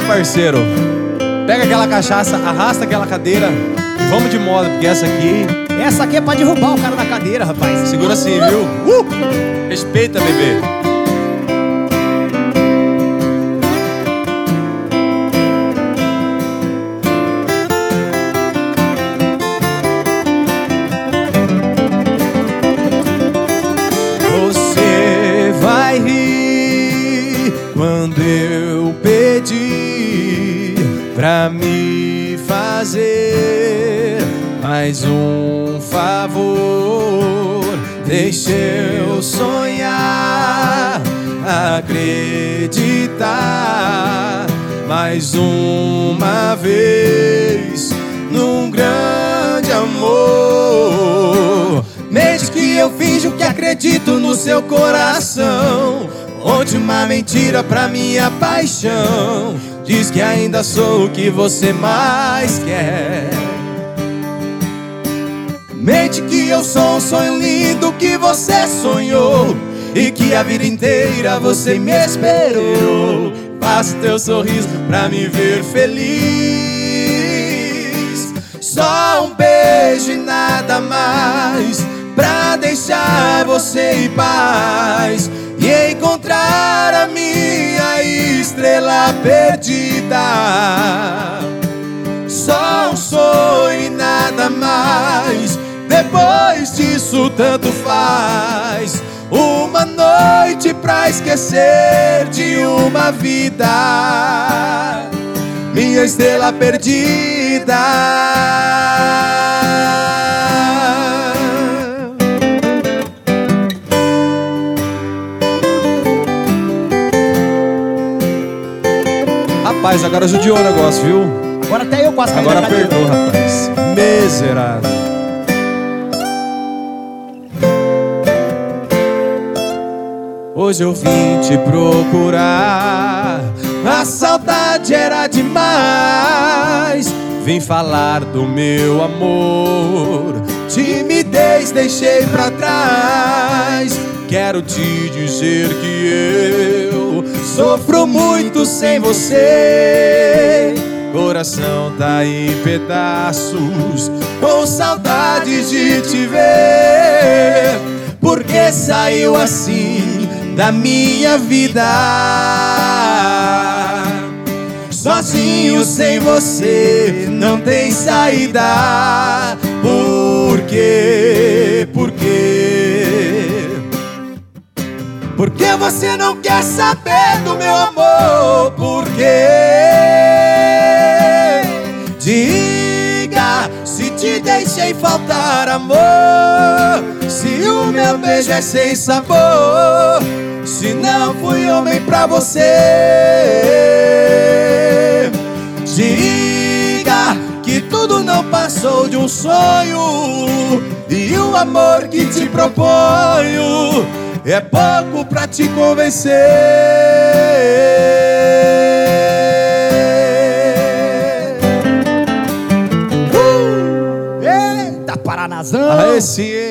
parceiro? Pega aquela cachaça, arrasta aquela cadeira e vamos de moda, porque essa aqui é pra derrubar o cara da cadeira, rapaz. segura assim, viu? Respeita, bebê. Você vai rir quando eu pedir pra me fazer mais um favor. Deixa eu sonhar, acreditar mais uma vez num grande amor. Mente que eu finjo que acredito no seu coração. Conte uma mentira pra minha paixão. Diz que ainda sou o que você mais quer. Mente que eu sou um sonho lindo que você sonhou e que a vida inteira você me esperou. Faça teu sorriso pra me ver feliz. Só um beijo e nada mais pra deixar você em paz e encontrar a minha estrela perdida. Só um sonho e nada mais. Depois disso tanto faz. Uma noite pra esquecer de uma vida, minha estrela perdida. Rapaz, agora judiou o negócio, viu? Agora até eu quase. Agora apertou, rapaz. Miserável. Hoje eu vim te procurar, a saudade era demais. Vim falar do meu amor, timidez deixei pra trás. Quero te dizer que eu sofro muito sem você. Coração tá em pedaços, com saudade de te ver. Porque saiu assim da minha vida, sozinho sem você não tem saída. Por quê? Por quê? Porque você não quer saber do meu amor? Por quê? Diga se te deixei faltar amor, se o meu beijo é sem sabor, se não fui homem pra você. Diga que tudo não passou de um sonho, e o amor que te proponho é pouco pra te convencer. Eita, Paranazão! Aí sim,